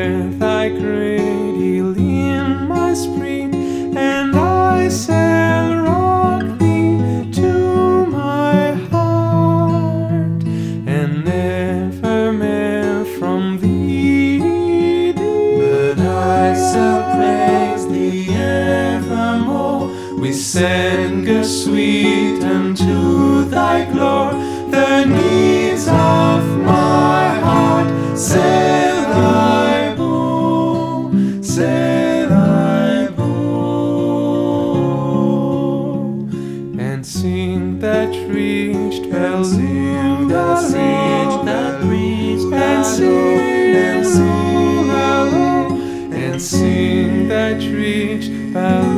hear thy great healing my spirit, and I shall rock thee to my heart, and never melt from thee. But I shall praise thee evermore, with singers sweet unto thy glory. The needs of my heart say thy bow, say thy bow, and sing that rich bells in the Lord, and sing, and sing that rich bells.